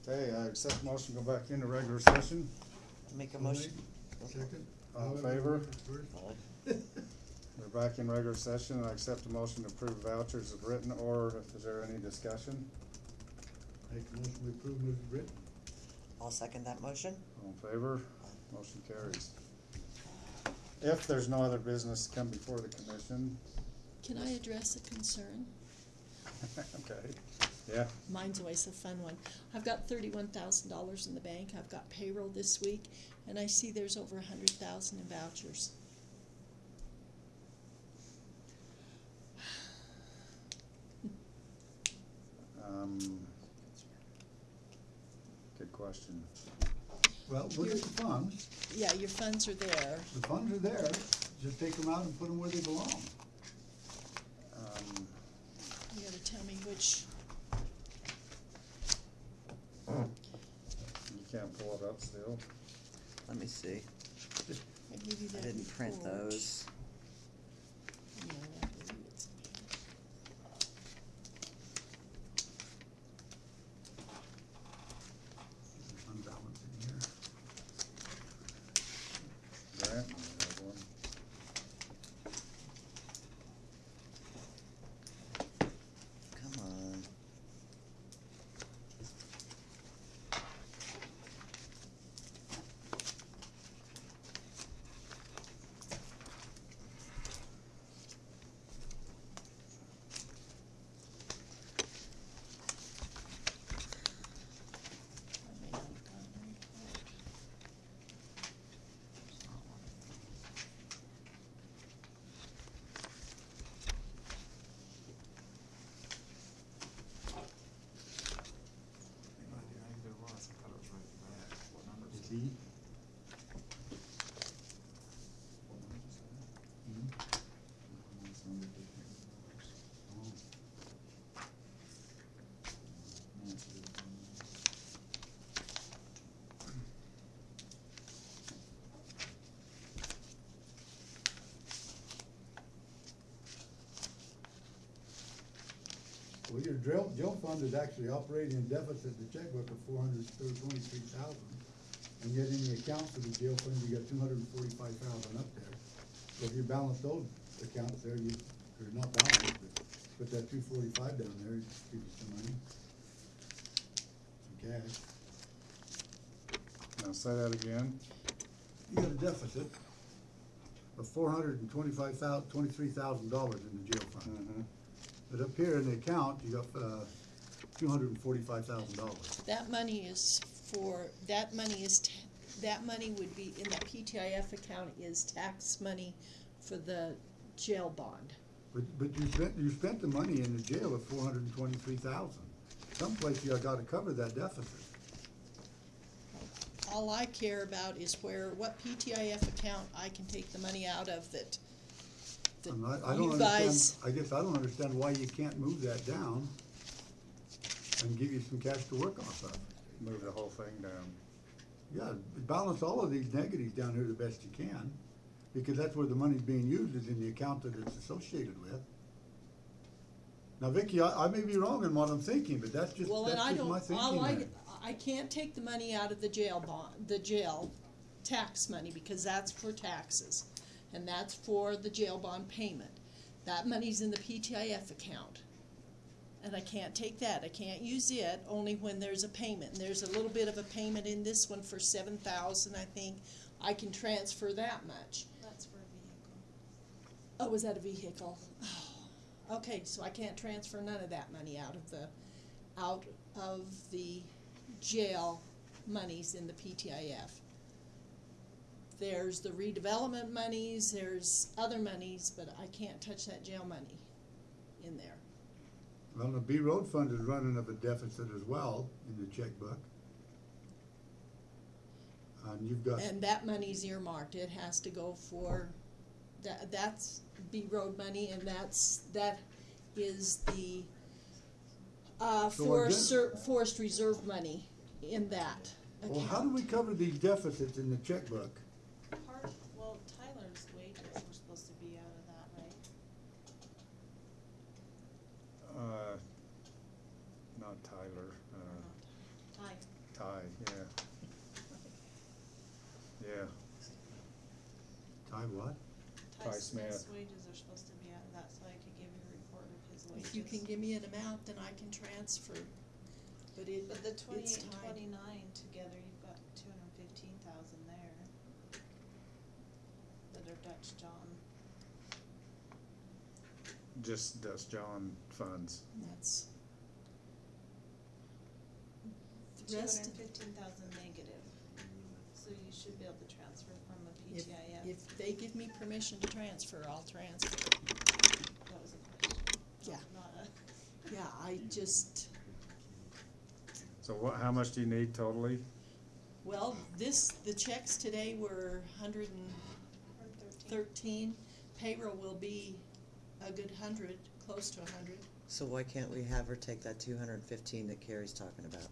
Okay, I accept motion, go back into regular session. Make a motion. Second. All in favor? Aye. We're back in regular session. I accept a motion to approve vouchers as written, or is there any discussion? Make a motion to approve as written. I'll second that motion. All in favor? Motion carries. If there's no other business to come before the commission. Can I address a concern? Okay, yeah. Mine's always a fun one. I've got $31,000 in the bank. I've got payroll this week, and I see there's over 100,000 in vouchers. Good question. Well, look at the funds. Yeah, your funds are there. The funds are there. Just take them out and put them where they belong. You gotta tell me which. You can't pull it up still. Let me see. I gave you I that didn't print report. those. No, I believe it's in Fund balance in here. Grant, I have one. Come on. I may not have gotten the report. Is he? Well, your jail fund is actually operating in deficit, the checkbook of 423,000. And yet in the account for the jail fund, you got 245,000 up there. So if you balance those accounts there, you're not balanced, but put that 245 down there, it just gives you some money. Some cash. Now say that again. You got a deficit of $423,000 in the jail fund. Mm-hmm. But up here in the account, you got $245,000. That money is for, that money would be in the PTIF account is tax money for the jail bond. But you spent the money in the jail of $423,000. Someplace you gotta cover that deficit. All I care about is what PTIF account I can take the money out of that I don't you understand, guys. I guess I don't understand why you can't move that down and give you some cash to work off of. Move the whole thing down. Yeah, balance all of these negatives down here the best you can, because that's where the money's being used, is in the account that it's associated with. Now, Vicki, I may be wrong in what I'm thinking, but that's just, Well, and I my don't, thinking there. I can't take the money out of the jail bond, the jail tax money, because that's for taxes. And that's for the jail bond payment. That money's in the PTIF account. And I can't take that, I can't use it, only when there's a payment. And there's a little bit of a payment in this one for $7,000, I think. I can transfer that much. That's for a vehicle. Oh, was that a vehicle? Oh, okay, so I can't transfer none of that money out of the jail monies in the PTIF. There's the redevelopment monies, there's other monies, but I can't touch that jail money in there. Well, the B Road Fund is running up a deficit as well in the checkbook. And you've got. And that money's earmarked, it has to go for, that's B Road money, and that is the forest reserve money in that account. Well, how do we cover these deficits in the checkbook? Well, Tyler's wages were supposed to be out of that, right? Not Tyler. Ty. Ty, yeah. Yeah, Ty what? Ty Ty Smith. Smith's wages are supposed to be out of that, so I could give you a report of his wages. If you can give me an amount, then I can transfer, but But the it's 28 and tied. 29 together, you've got 215,000 there. That are Dutch John. just Dutch John funds. That's. The rest, 215,000 negative. So you should be able to transfer from a if, PTIF. if they give me permission to transfer, I'll transfer. That was a question. Yeah. Not a. Yeah, I just, So what, how much do you need totally? well, the checks today were 113. Payroll will be a good 100, close to 100. So why can't we have her take that 215 that Carrie's talking about?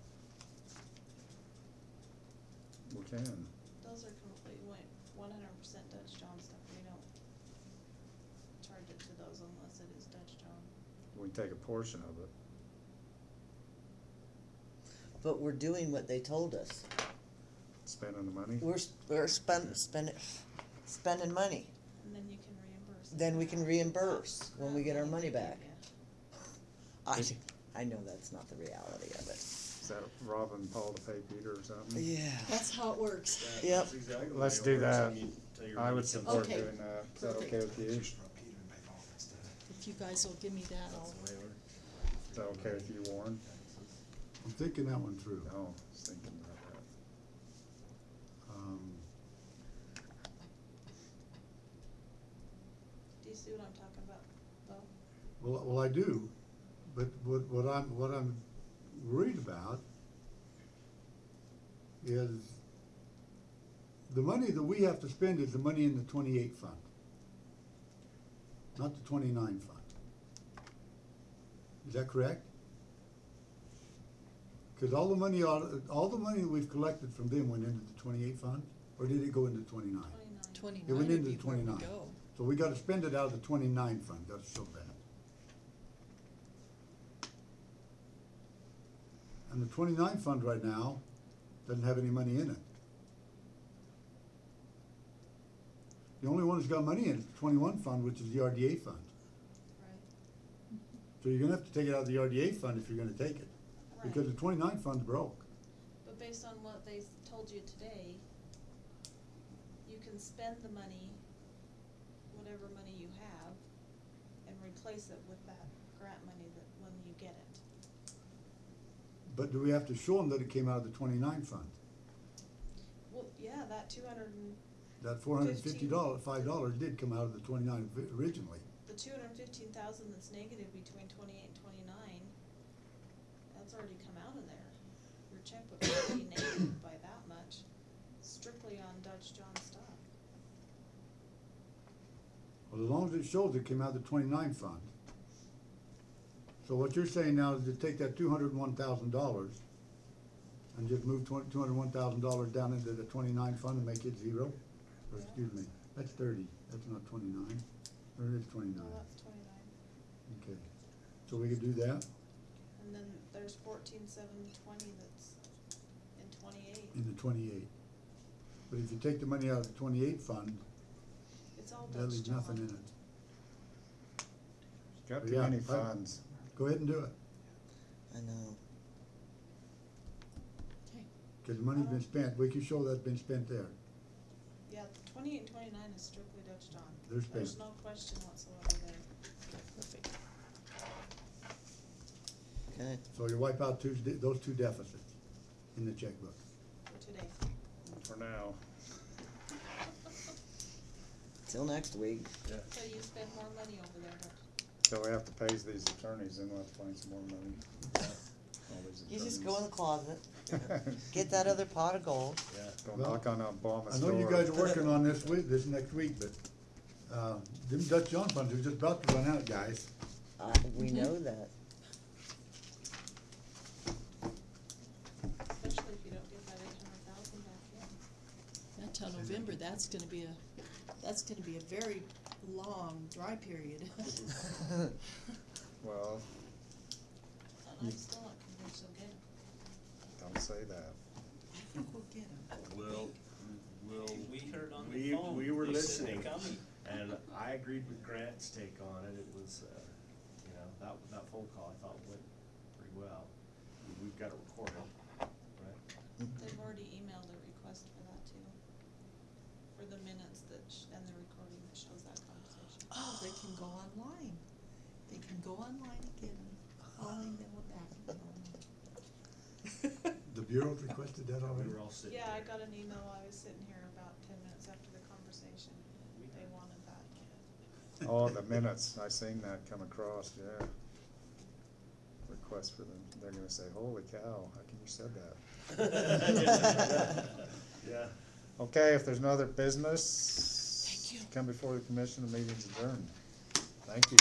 We can. Those are complete, 100% Dutch John stuff. We don't charge it to those unless it is Dutch John. We can take a portion of it. But we're doing what they told us. Spending the money? We're spending money. And then you can reimburse. it Then we back. can reimburse when we get our money back. Yeah. I know that's not the reality of it. Is that robbing Paul to pay Peter or something? Yeah. That's how it works. Yep. That's exactly the Let's way it do works that. when you tell your I money would comes support Okay. doing that. Is that okay with you? Is If you guys will give me that, I'll. that okay with you, Warren? I'm thinking that one through. No, I was thinking about that. Do you see what I'm talking about, Bo? Well, I do, but what I'm worried about is the money that we have to spend is the money in the 28 fund, not the 29 fund. Is that correct? Because all the money that we've collected from them went into the 28 fund, or did it go into 29? 29. 29 It went would into be the where we 29. go. So we gotta spend it out of the 29 fund, gotta show that. And the 29 fund right now doesn't have any money in it. The only one that's got money in it is the 21 fund, which is the RDA fund. Right. So you're gonna have to take it out of the RDA fund if you're gonna take it, because the 29 fund's broke. But based on what they told you today, you can spend the money, whatever money you have, and replace it with that grant money that when you get it. But do we have to show them that it came out of the 29 fund? Well, yeah, that 200 and, That $450, $5 did come out of the 29 originally. the 215,000 that's negative between 28 and 29, that's already come out of there. Your checkbook will be negative by that much, strictly on Dutch John stuff. Well, as long as it shows it came out of the 29 fund. So what you're saying now is to take that $201,000 and just move $201,000 down into the 29 fund and make it zero? Or excuse me, that's 30, that's not 29, or it is 29, No, that's 29. okay. So we could do that And then there's 14,720 that's in 28. in the 28. But if you take the money out of the 28 fund, It's all that Dutch leaves John. nothing in it. Got too Yeah, many I- funds. Go ahead and do it, I know. Okay. cause the money's been spent, we can show that's been spent there. Yeah, the 28 and 29 is strictly Dutch John. They're There's spent. no question whatsoever there. Perfect. Okay. So you wipe out those two deficits in the checkbook. For today. For now. Till next week. Yeah. So you spend more money over there, Dutch. So we have to pay these attorneys, then we'll have to find some more money. All these You just attorneys. go in the closet, get that other pot of gold. Yeah. Go Well, knock on Obama's I door. know you guys are working on this next week, but, them Dutch John funds are just about to run out, guys. We know that. Especially if you don't get that 800,000 back in. Until November, that's gonna be a very long dry period. Well, And I'm still not convinced you'll get it. don't say that. we'll, We heard on the we, phone. we were they said listening, they're coming. and I agreed with Grant's take on it. It was, you know, that phone call I thought went pretty well. We've got it recorded, right? They've already emailed a request for that too. For the minutes and the recording that shows that conversation. Oh, they can go online. They can go online again. I'll email it back. The Bureau requested that We already? were all sitting Yeah, I there. got an email while I was sitting here about 10 minutes after the conversation. They wanted that. Oh, the minutes, I seen that come across, yeah. Request for them, they're gonna say, holy cow, how can you said that? Yeah. Okay, if there's no other business. Thank you. Come before the commission, the meeting's adjourned. Thank you.